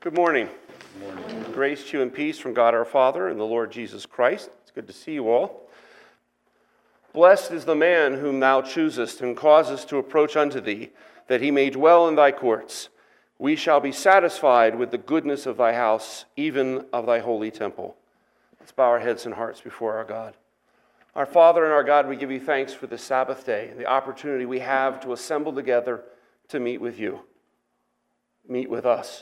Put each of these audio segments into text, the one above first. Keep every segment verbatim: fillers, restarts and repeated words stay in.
Good morning. Good morning. Grace to you and peace from God our Father and the Lord Jesus Christ. It's good to see you all. Blessed is the man whom thou choosest and causest to approach unto thee, that he may dwell in thy courts. We shall be satisfied with the goodness of thy house, even of thy holy temple. Let's bow our heads and hearts before our God. Our Father and our God, we give you thanks for this Sabbath day and the opportunity we have to assemble together to meet with you. Meet with us.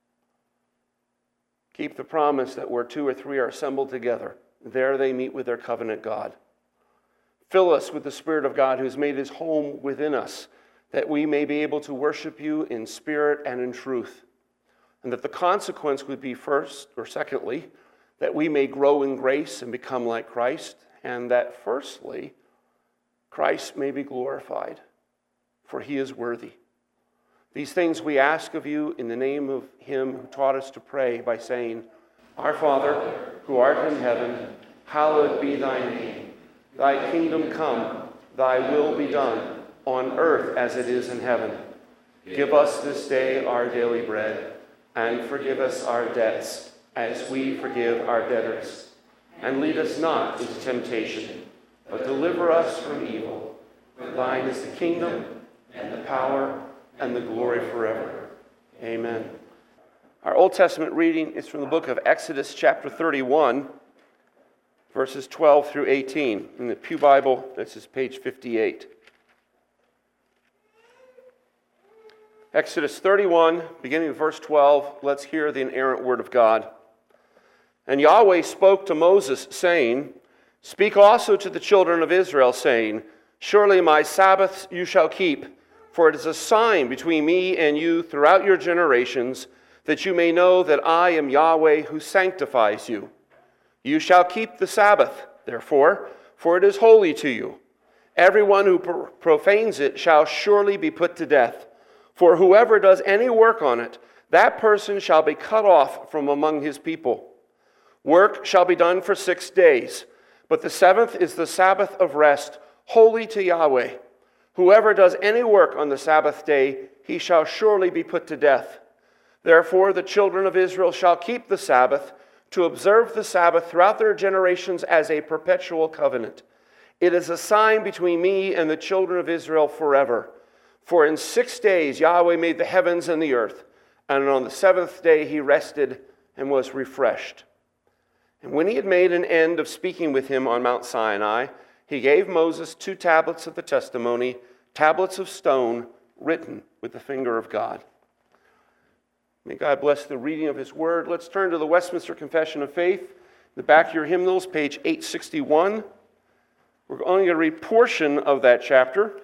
Keep the promise that where two or three are assembled together, there they meet with their covenant God. Fill us with the Spirit of God who has made his home within us, that we may be able to worship you in spirit and in truth. And that the consequence would be first, or secondly, that we may grow in grace and become like Christ, and that firstly, Christ may be glorified, for he is worthy. These things we ask of you in the name of him who taught us to pray by saying, Our Father, who art in heaven, hallowed be thy name. Thy kingdom come, thy will be done, on earth as it is in heaven. Give us this day our daily bread, and forgive us our debts, as we forgive our debtors. And lead us not into temptation, but deliver us from evil. For thine is the kingdom, and the power, and the glory forever. Amen. Our Old Testament reading is from the book of Exodus chapter thirty-one, verses twelve through eighteen. In the Pew Bible, this is page fifty-eight. Exodus thirty-one, beginning with verse twelve, let's hear the inerrant word of God. And Yahweh spoke to Moses, saying, Speak also to the children of Israel, saying, Surely my Sabbaths you shall keep, for it is a sign between me and you throughout your generations, that you may know that I am Yahweh who sanctifies you. You shall keep the Sabbath, therefore, for it is holy to you. Everyone who profanes it shall surely be put to death. For whoever does any work on it, that person shall be cut off from among his people. Work shall be done for six days, but the seventh is the Sabbath of rest, holy to Yahweh. Whoever does any work on the Sabbath day, he shall surely be put to death. Therefore the children of Israel shall keep the Sabbath, to observe the Sabbath throughout their generations as a perpetual covenant. It is a sign between me and the children of Israel forever. For in six days Yahweh made the heavens and the earth, and on the seventh day he rested and was refreshed. And when he had made an end of speaking with him on Mount Sinai, he gave Moses two tablets of the testimony, tablets of stone, written with the finger of God. May God bless the reading of his word. Let's turn to the Westminster Confession of Faith. In the back of your hymnals, page eight sixty-one. We're only going to read a portion of that chapter.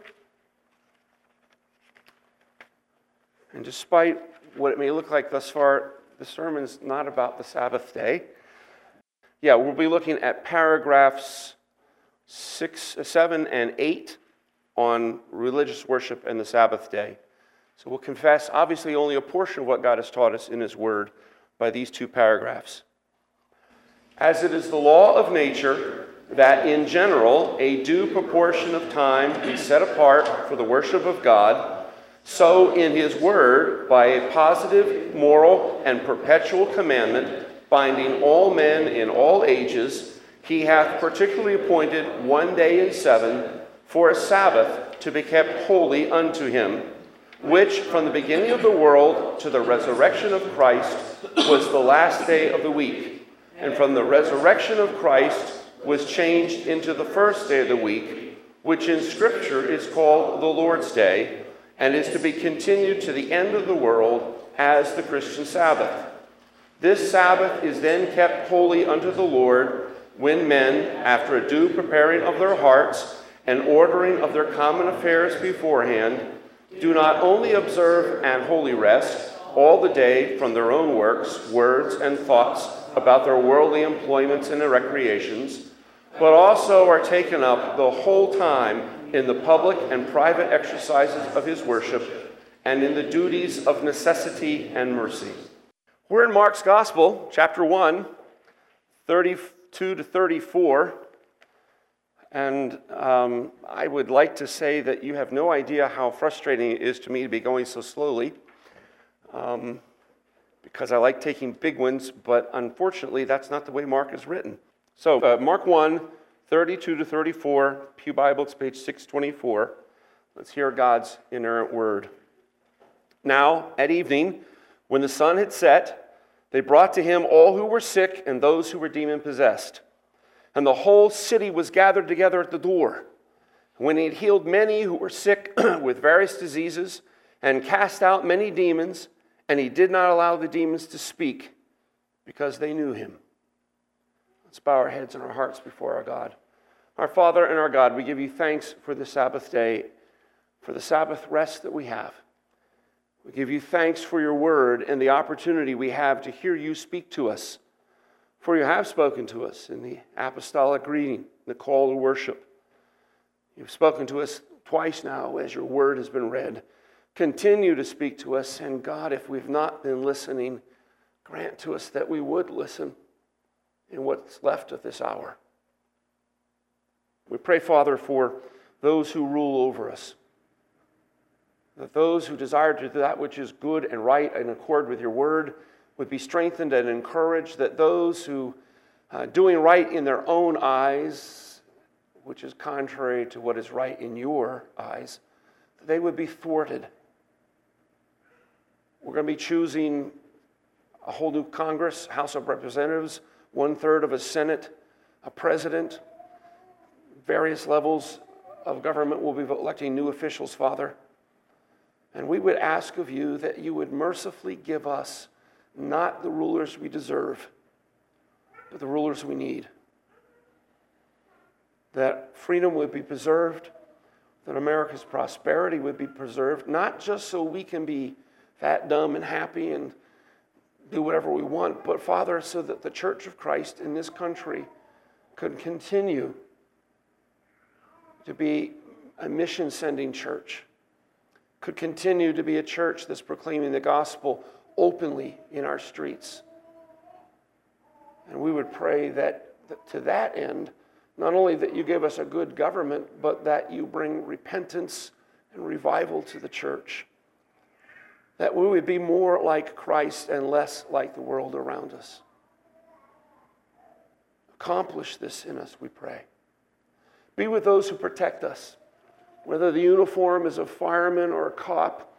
And despite what it may look like thus far, the sermon is not about the Sabbath day. Yeah, we'll be looking at paragraphs six, seven, and eight on religious worship and the Sabbath day. So we'll confess, obviously, only a portion of what God has taught us in his word by these two paragraphs. As it is the law of nature that in general a due proportion of time be set apart for the worship of God, so in his word, by a positive, moral, and perpetual commandment, binding all men in all ages, he hath particularly appointed one day in seven for a Sabbath to be kept holy unto him, which from the beginning of the world to the resurrection of Christ was the last day of the week, and from the resurrection of Christ was changed into the first day of the week, which in Scripture is called the Lord's Day, and is to be continued to the end of the world as the Christian Sabbath. This Sabbath is then kept holy unto the Lord, when men, after a due preparing of their hearts and ordering of their common affairs beforehand, do not only observe an holy rest all the day from their own works, words, and thoughts about their worldly employments and recreations, but also are taken up the whole time in the public and private exercises of his worship and in the duties of necessity and mercy. We're in Mark's Gospel, chapter one, thirty-two to thirty-four, and um, I would like to say that you have no idea how frustrating it is to me to be going so slowly. Um, because I like taking big ones, but unfortunately, that's not the way Mark is written. So, uh, Mark one, thirty-two to thirty-four, Pew Bible, it's page six twenty-four. Let's hear God's inerrant word. Now, at evening, when the sun had set, they brought to him all who were sick and those who were demon-possessed. And the whole city was gathered together at the door. When he had healed many who were sick with various diseases and cast out many demons, and he did not allow the demons to speak because they knew him. Let's bow our heads and our hearts before our God. Our Father and our God, we give you thanks for the Sabbath day, for the Sabbath rest that we have. We give you thanks for your word and the opportunity we have to hear you speak to us. For you have spoken to us in the apostolic greeting, the call to worship. You've spoken to us twice now as your word has been read. Continue to speak to us, and God, if we've not been listening, grant to us that we would listen in what's left of this hour. We pray, Father, for those who rule over us, that those who desire to do that which is good and right in accord with your word would be strengthened and encouraged, that those who uh, doing right in their own eyes, which is contrary to what is right in your eyes, they would be thwarted. We're going to be choosing a whole new Congress, House of Representatives, one-third of a Senate, a president. Various levels of government will be electing new officials, Father. And we would ask of you that you would mercifully give us not the rulers we deserve, but the rulers we need. That freedom would be preserved, that America's prosperity would be preserved, not just so we can be fat, dumb, and happy and do whatever we want, but, Father, so that the Church of Christ in this country could continue to be a mission-sending church, could continue to be a church that's proclaiming the gospel openly in our streets. And we would pray that, that to that end, not only that you give us a good government, but that you bring repentance and revival to the church. That we would be more like Christ and less like the world around us. Accomplish this in us, we pray. Be with those who protect us, whether the uniform is a fireman or a cop,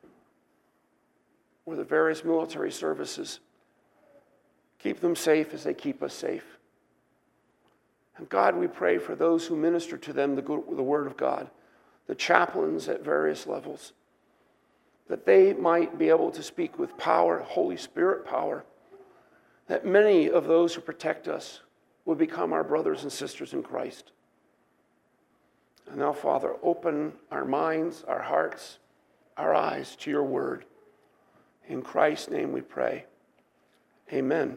or the various military services. Keep them safe as they keep us safe. And God, we pray for those who minister to them the, good, the Word of God, the chaplains at various levels, that they might be able to speak with power, Holy Spirit power, that many of those who protect us will become our brothers and sisters in Christ. And now, Father, open our minds, our hearts, our eyes to your word. In Christ's name we pray. Amen.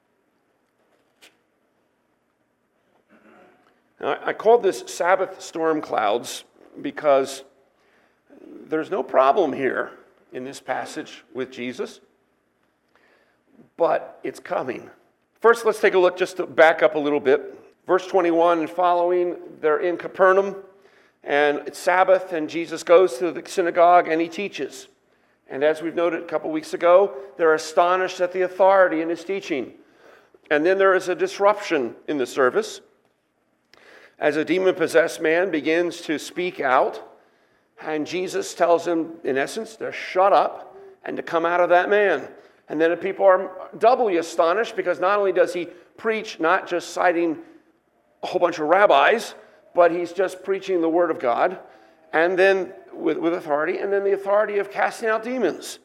Now, I called this Sabbath storm clouds because there's no problem here in this passage with Jesus, but it's coming. First, let's take a look, just to back up a little bit. Verse twenty-one and following, they're in Capernaum, and it's Sabbath, and Jesus goes to the synagogue and he teaches. And as we've noted a couple weeks ago, they're astonished at the authority in his teaching. And then there is a disruption in the service as a demon-possessed man begins to speak out. And Jesus tells him, in essence, to shut up and to come out of that man. And then the people are doubly astonished because not only does he preach, not just citing a whole bunch of rabbis, but he's just preaching the word of God, and then with, with authority, and then the authority of casting out demons.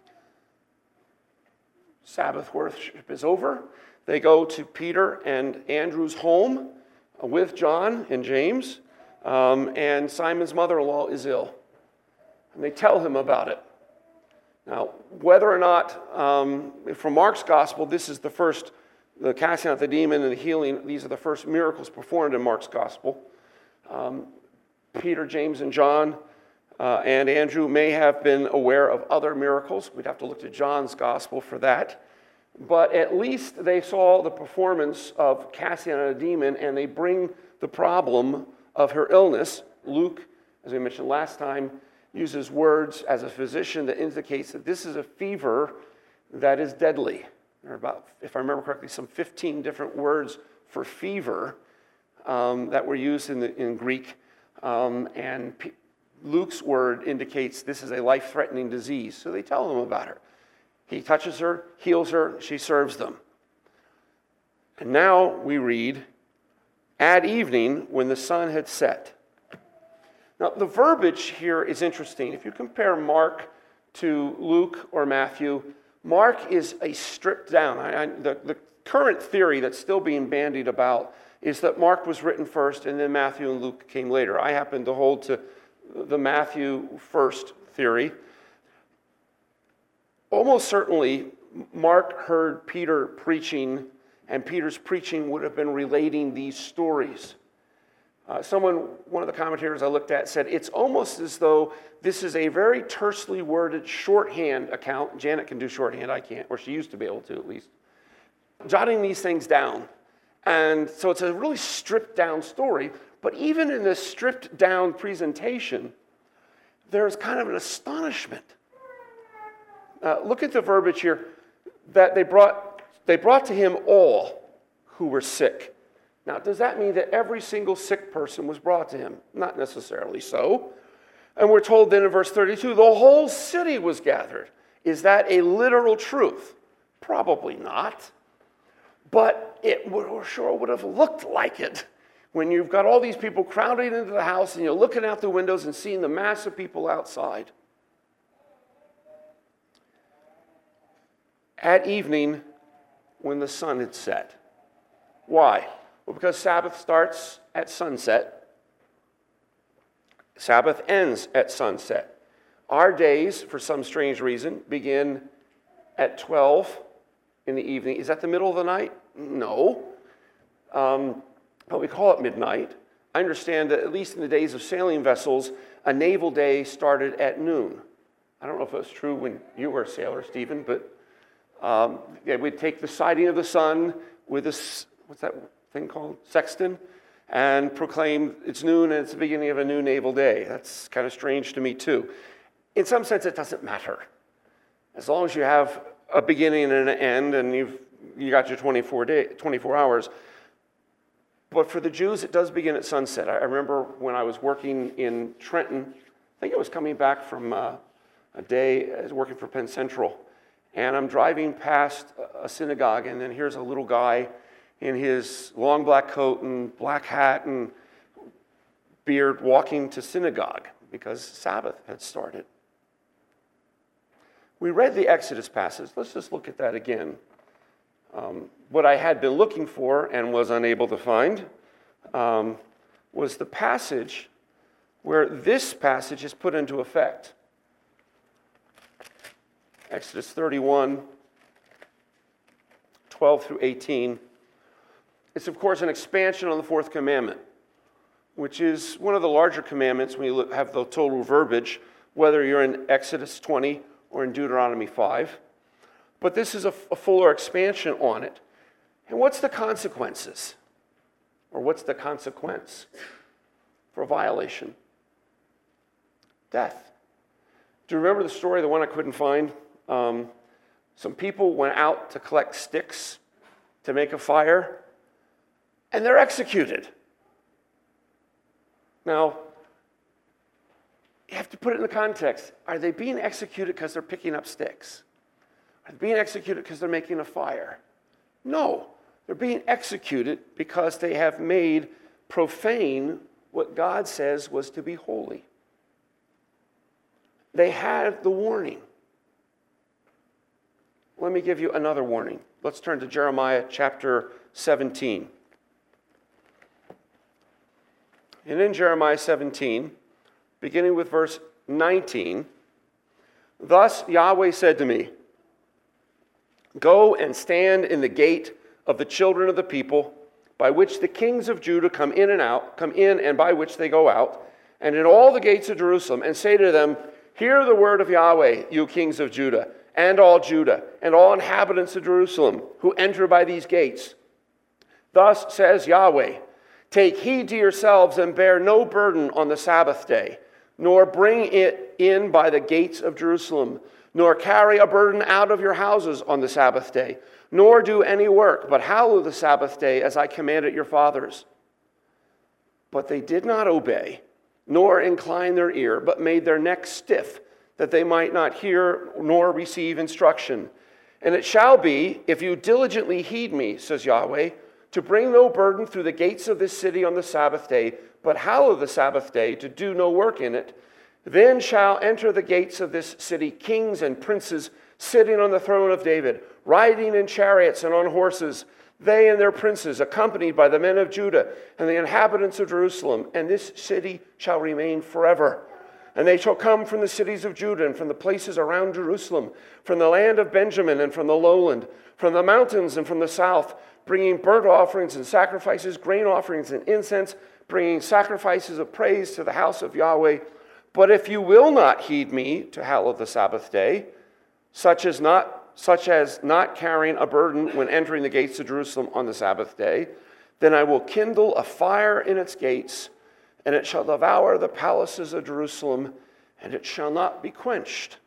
Sabbath worship is over. They go to Peter and Andrew's home with John and James. Um, and Simon's mother-in-law is ill. And they tell him about it. Now, whether or not, um, from Mark's gospel, this is the first, the casting out the demon and the healing, these are the first miracles performed in Mark's gospel. Um, Peter, James, and John uh, and Andrew may have been aware of other miracles. We'd have to look to John's gospel for that. But at least they saw the performance of casting out a demon, and they bring the problem of her illness. Luke, as we mentioned last time, uses words as a physician that indicates that this is a fever that is deadly. There are about, if I remember correctly, some fifteen different words for fever um, that were used in, the, in Greek. Um, and P- Luke's word indicates this is a life-threatening disease. So they tell them about her. He touches her, heals her, she serves them. And now we read, at evening when the sun had set. Now, the verbiage here is interesting. If you compare Mark to Luke or Matthew, Mark is a stripped down. I, I, the, the current theory that's still being bandied about is that Mark was written first and then Matthew and Luke came later. I happen to hold to the Matthew first theory. Almost certainly, Mark heard Peter preaching, and Peter's preaching would have been relating these stories. Uh, someone, one of the commentators I looked at said, it's almost as though this is a very tersely worded shorthand account. Janet can do shorthand, I can't, or she used to be able to at least. Jotting these things down. And so it's a really stripped down story, but even in this stripped down presentation, there's kind of an astonishment. Uh, look at the verbiage here, that they brought, they brought to him all who were sick. Now, does that mean that every single sick person was brought to him? Not necessarily so. And we're told then in verse thirty-two, the whole city was gathered. Is that a literal truth? Probably not. But it would, sure would have looked like it when you've got all these people crowding into the house and you're looking out the windows and seeing the mass of people outside. At evening, when the sun had set. Why? Well, because Sabbath starts at sunset. Sabbath ends at sunset. Our days, for some strange reason, begin at twelve in the evening. Is that the middle of the night? No. Um, but we call it midnight. I understand that at least in the days of sailing vessels, a naval day started at noon. I don't know if it was true when you were a sailor, Stephen, but um, yeah, we'd take the sighting of the sun with this, what's that thing called? Sextant, and proclaim it's noon and it's the beginning of a new naval day. That's kind of strange to me too. In some sense, it doesn't matter. As long as you have a beginning and an end and you've you got your twenty-four day, twenty-four hours. But for the Jews, it does begin at sunset. I remember when I was working in Trenton, I think I was coming back from uh, a day, I was working for Penn Central, and I'm driving past a synagogue, and then here's a little guy in his long black coat and black hat and beard walking to synagogue because Sabbath had started. We read the Exodus passage. Let's just look at that again. Um, what I had been looking for and was unable to find um, was the passage where this passage is put into effect. Exodus thirty-one, twelve through eighteen. It's, of course, an expansion on the fourth commandment, which is one of the larger commandments when you look, have the total verbiage, whether you're in Exodus twenty or in Deuteronomy five. But this is a, a fuller expansion on it. And what's the consequences? Or what's the consequence for a violation? Death. Do you remember the story, the one I couldn't find? Um, some people went out to collect sticks to make a fire, and they're executed. Now, you have to put it in the context. Are they being executed because they're picking up sticks? Are they being executed because they're making a fire? No. They're being executed because they have made profane what God says was to be holy. They had the warning. Let me give you another warning. Let's turn to Jeremiah chapter seventeen. And in Jeremiah seventeen, beginning with verse nineteen, thus Yahweh said to me, go and stand in the gate of the children of the people, by which the kings of Judah come in and out, come in and by which they go out, and in all the gates of Jerusalem, and say to them, hear the word of Yahweh, you kings of Judah, and all Judah, and all inhabitants of Jerusalem, who enter by these gates. Thus says Yahweh, take heed to yourselves and bear no burden on the Sabbath day, nor bring it in by the gates of Jerusalem, nor carry a burden out of your houses on the Sabbath day, nor do any work, but hallow the Sabbath day as I commanded your fathers. But they did not obey, nor incline their ear, but made their necks stiff, that they might not hear nor receive instruction. And it shall be, if you diligently heed me, says Yahweh, to bring no burden through the gates of this city on the Sabbath day, but hallow the Sabbath day, to do no work in it, then shall enter the gates of this city kings and princes sitting on the throne of David, riding in chariots and on horses, they and their princes, accompanied by the men of Judah and the inhabitants of Jerusalem, and this city shall remain forever. And they shall come from the cities of Judah and from the places around Jerusalem, from the land of Benjamin and from the lowland, from the mountains and from the south, bringing burnt offerings and sacrifices, grain offerings and incense, bringing sacrifices of praise to the house of Yahweh. But if you will not heed me to hallow the Sabbath day, such as not such as not carrying a burden when entering the gates of Jerusalem on the Sabbath day, then I will kindle a fire in its gates, and it shall devour the palaces of Jerusalem, and it shall not be quenched.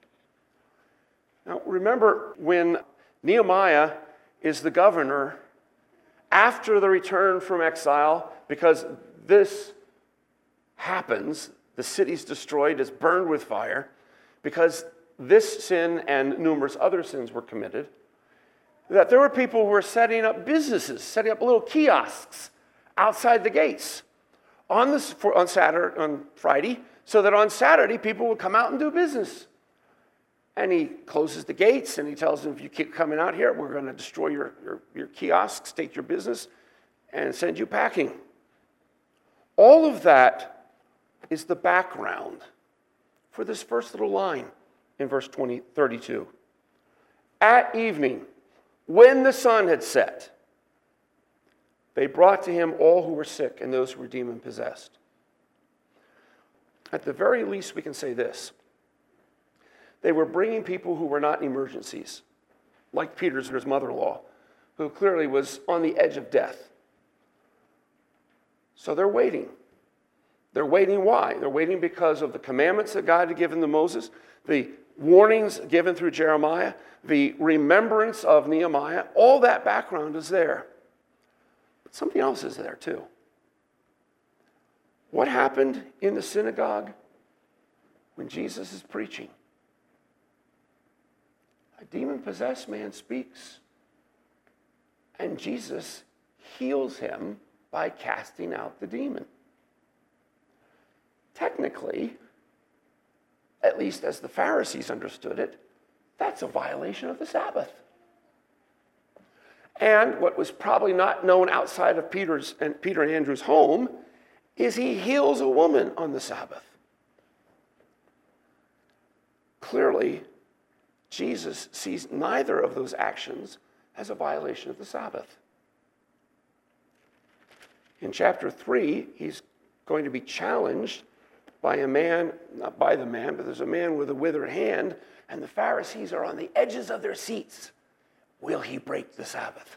Now remember, when Nehemiah is the governor after the return from exile, because this happens, the city's destroyed, is burned with fire, because this sin and numerous other sins were committed, that there were people who were setting up businesses, setting up little kiosks outside the gates on this for, on Saturday, on Friday, so that on Saturday people would come out and do business. And he closes the gates and he tells them, if you keep coming out here, we're going to destroy your, your, your kiosks, take your business, and send you packing. All of that is the background for this first little line in verse twenty, thirty-two. At evening, when the sun had set, they brought to him all who were sick and those who were demon-possessed. At the very least, we can say this. They were bringing people who were not in emergencies, like Peter's mother-in-law, who clearly was on the edge of death. So they're waiting. They're waiting why? They're waiting because of the commandments that God had given to Moses, the warnings given through Jeremiah, the remembrance of Nehemiah. All that background is there. But something else is there too. What happened in the synagogue when Jesus is preaching? A demon-possessed man speaks, and Jesus heals him by casting out the demon. Technically, at least as the Pharisees understood it, that's a violation of the Sabbath. And what was probably not known outside of Peter's and Peter and Andrew's home is he heals a woman on the Sabbath. Clearly, Jesus sees neither of those actions as a violation of the Sabbath. In chapter three, he's going to be challenged by a man, not by the man, but there's a man with a withered hand, and the Pharisees are on the edges of their seats. Will he break the Sabbath?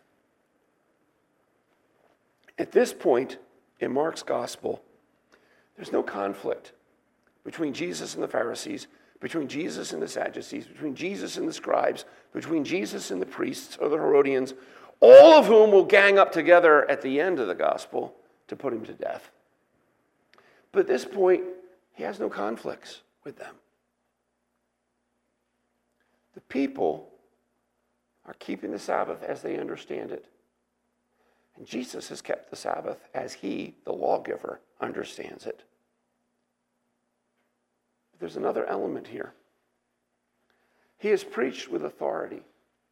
At this point in Mark's gospel, there's no conflict between Jesus and the Pharisees, between Jesus and the Sadducees, between Jesus and the scribes, between Jesus and the priests or the Herodians, all of whom will gang up together at the end of the gospel to put him to death. But at this point, he has no conflicts with them. The people are keeping the Sabbath as they understand it. And Jesus has kept the Sabbath as he, the lawgiver, understands it. But there's another element here. He has preached with authority.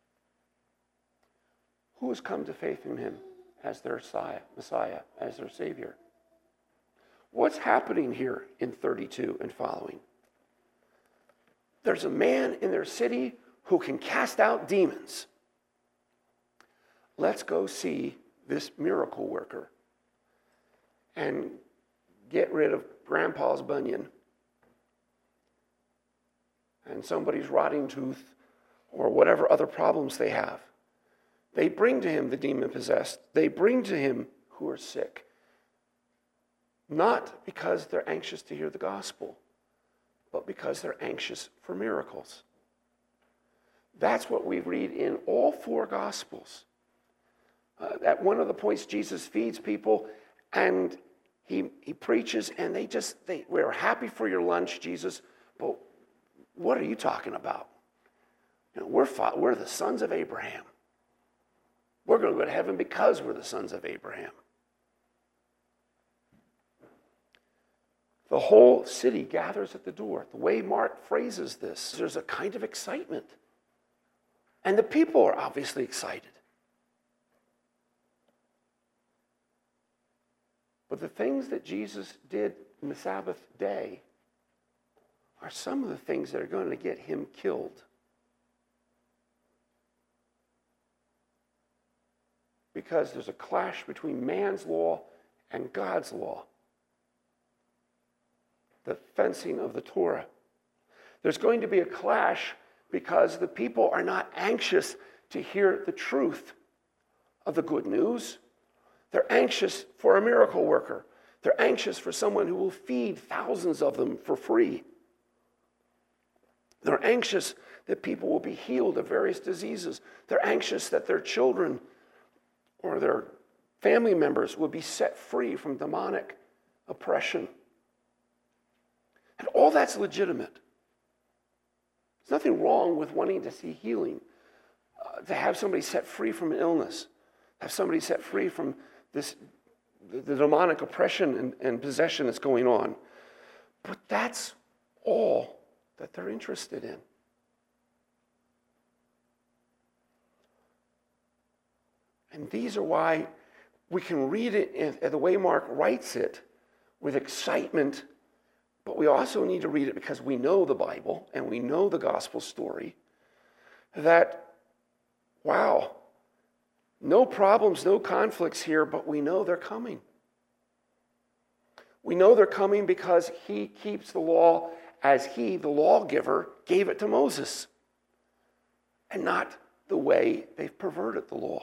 Who has come to faith in him as their Messiah, as their Savior? What's happening here in thirty-two and following? There's a man in their city who can cast out demons. Let's go see this miracle worker and get rid of grandpa's bunion and somebody's rotting tooth or whatever other problems they have. They bring to him the demon-possessed. They bring to him who are sick. Not because they're anxious to hear the gospel, but because they're anxious for miracles. That's what we read in all four Gospels. Uh, at one of the points, Jesus feeds people, and he, he preaches, and they just, they, we're happy for your lunch, Jesus, but what are you talking about? You know, we're, we're the sons of Abraham. We're going to go to heaven because we're the sons of Abraham. The whole city gathers at the door. The way Mark phrases this, there's a kind of excitement. And the people are obviously excited. But the things that Jesus did in the Sabbath day are some of the things that are going to get him killed. Because there's a clash between man's law and God's law. The fencing of the Torah. There's going to be a clash because the people are not anxious to hear the truth of the good news. They're anxious for a miracle worker. They're anxious for someone who will feed thousands of them for free. They're anxious that people will be healed of various diseases. They're anxious that their children or their family members will be set free from demonic oppression. And all that's legitimate. There's nothing wrong with wanting to see healing, uh, to have somebody set free from an illness, have somebody set free from this the, the demonic oppression and, and possession that's going on. But that's all that they're interested in. And these are why we can read it in, in the way Mark writes it with excitement. But we also need to read it because we know the Bible and we know the gospel story, that, wow, no problems, no conflicts here, but we know they're coming. We know they're coming because he keeps the law as he, the lawgiver, gave it to Moses, and not the way they've perverted the law.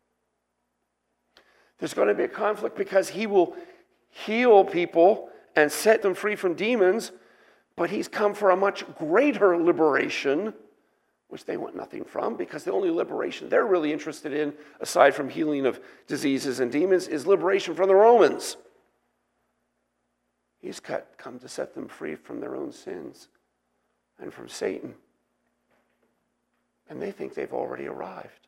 There's going to be a conflict because he will heal people and set them free from demons, but he's come for a much greater liberation, which they want nothing from, because the only liberation they're really interested in, aside from healing of diseases and demons, is liberation from the Romans. He's come to set them free from their own sins and from Satan. And they think they've already arrived.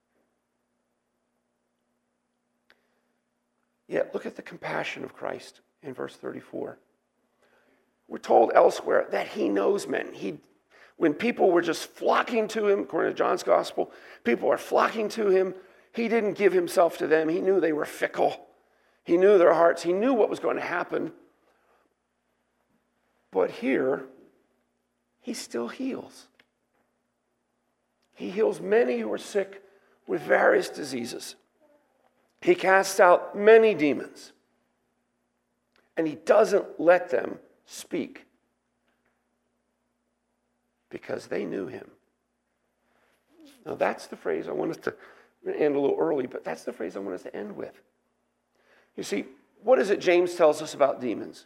Yet look at the compassion of Christ in verse thirty-four. We're told elsewhere that he knows men. He, when people were just flocking to him, according to John's gospel, people are flocking to him. He didn't give himself to them. He knew they were fickle. He knew their hearts. He knew what was going to happen. But here, he still heals. He heals many who are sick with various diseases. He casts out many demons. And he doesn't let them speak because they knew him. Now that's the phrase I want us to end a little early, but that's the phrase I want us to end with. You see, what is it James tells us about demons?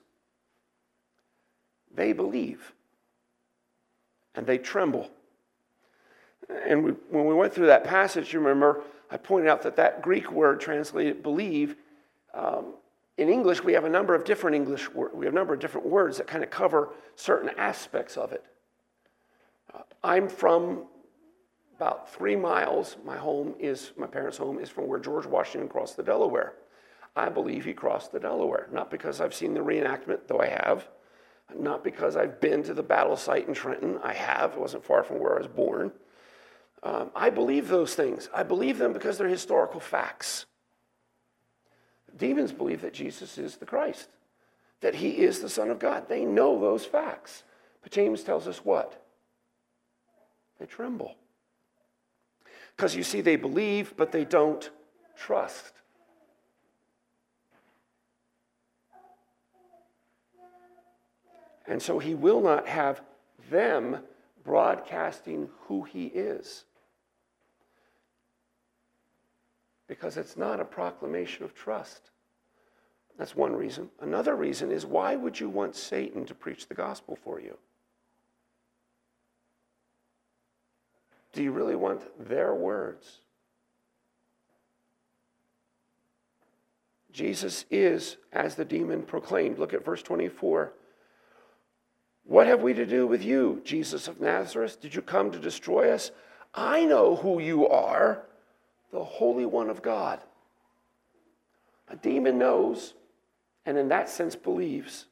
They believe and they tremble. And we, when we went through that passage, you remember, I pointed out that that Greek word translated believe, um, in English, we have a number of different English words. We have a number of different words that kind of cover certain aspects of it. Uh, I'm from about three miles. My home is, my parents' home is from where George Washington crossed the Delaware. I believe he crossed the Delaware, not because I've seen the reenactment, though I have, not because I've been to the battle site in Trenton. I have. It wasn't far from where I was born. Um, I believe those things. I believe them because they're historical facts. Demons believe that Jesus is the Christ, that he is the Son of God. They know those facts. But James tells us what? They tremble. Because you see, they believe, but they don't trust. And so he will not have them broadcasting who he is. Because it's not a proclamation of trust. That's one reason. Another reason is, why would you want Satan to preach the gospel for you? Do you really want their words? Jesus is, as the demon proclaimed. Look at verse twenty-four. What have we to do with you, Jesus of Nazareth? Did you come to destroy us? I know who you are, the Holy One of God. A demon knows, and in that sense believes.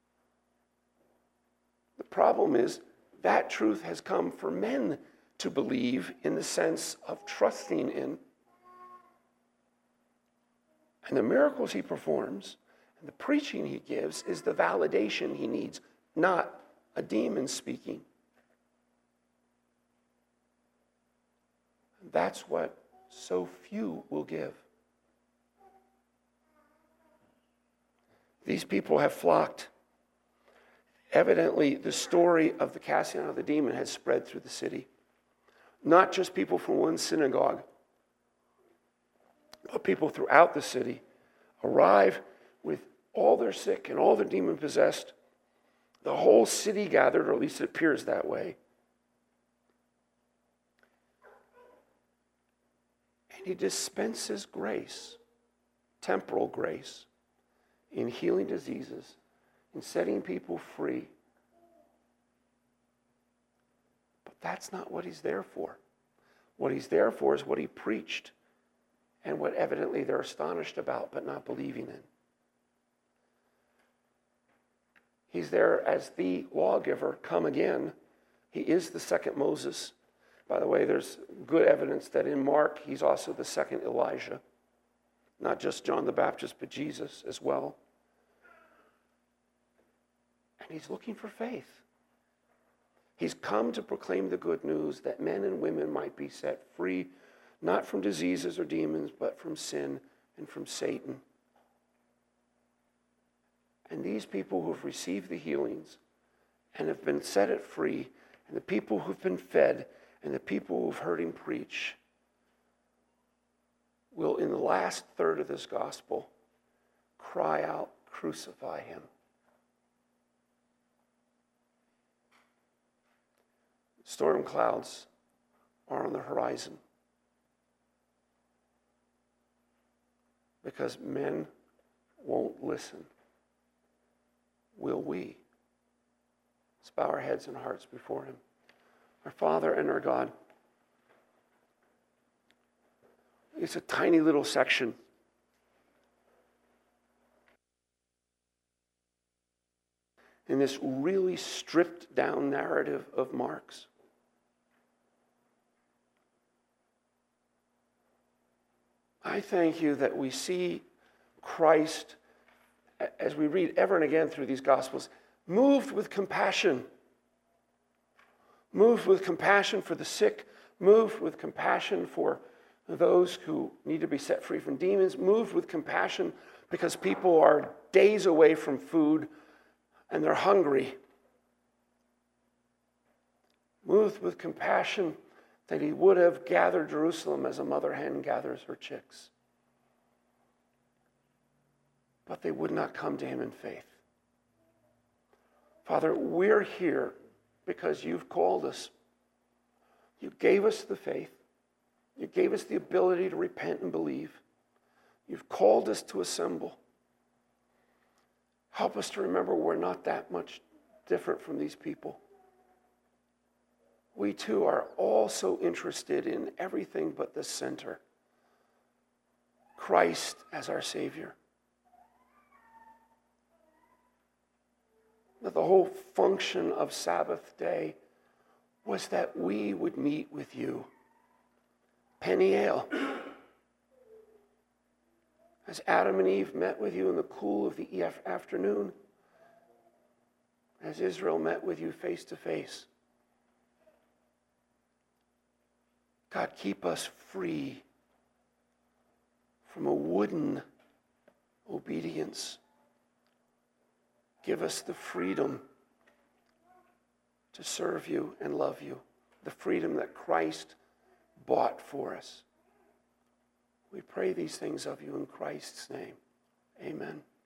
The problem is that truth has come for men to believe in the sense of trusting in. And the miracles he performs and the preaching he gives is the validation he needs, not a demon speaking. That's what so few will give. These people have flocked. Evidently, the story of the casting out of the demon has spread through the city. Not just people from one synagogue, but people throughout the city arrive with all their sick and all their demon-possessed. The whole city gathered, or at least it appears that way. And he dispenses grace, temporal grace, in healing diseases, in setting people free. But that's not what he's there for. What he's there for is what he preached and what evidently they're astonished about but not believing in. He's there as the lawgiver come again. He is the second Moses. By the way, there's good evidence that in Mark, he's also the second Elijah. Not just John the Baptist, but Jesus as well. And he's looking for faith. He's come to proclaim the good news that men and women might be set free, not from diseases or demons, but from sin and from Satan. And these people who have received the healings and have been set at free, and the people who've been fed, and the people who've heard him preach, will, in the last third of this gospel, cry out, "Crucify him." Storm clouds are on the horizon because men won't listen. Will we? Let's bow our heads and hearts before him. Our Father and our God, it's a tiny little section. In this really stripped down narrative of Mark's. I thank you that we see Christ, as we read ever and again through these Gospels, moved with compassion. Moved with compassion for the sick, moved with compassion for those who need to be set free from demons, moved with compassion because people are days away from food and they're hungry. Moved with compassion that he would have gathered Jerusalem as a mother hen gathers her chicks. But they would not come to him in faith. Father, we're here because you've called us. You gave us the faith. You gave us the ability to repent and believe. You've called us to assemble. Help us to remember we're not that much different from these people. We too are all so interested in everything but the center. Christ as our Savior. That the whole function of Sabbath day was that we would meet with you. Peniel. As Adam and Eve met with you in the cool of the afternoon, as Israel met with you face to face. God, keep us free from a wooden obedience. Give us the freedom to serve you and love you, the freedom that Christ bought for us. We pray these things of you in Christ's name. Amen.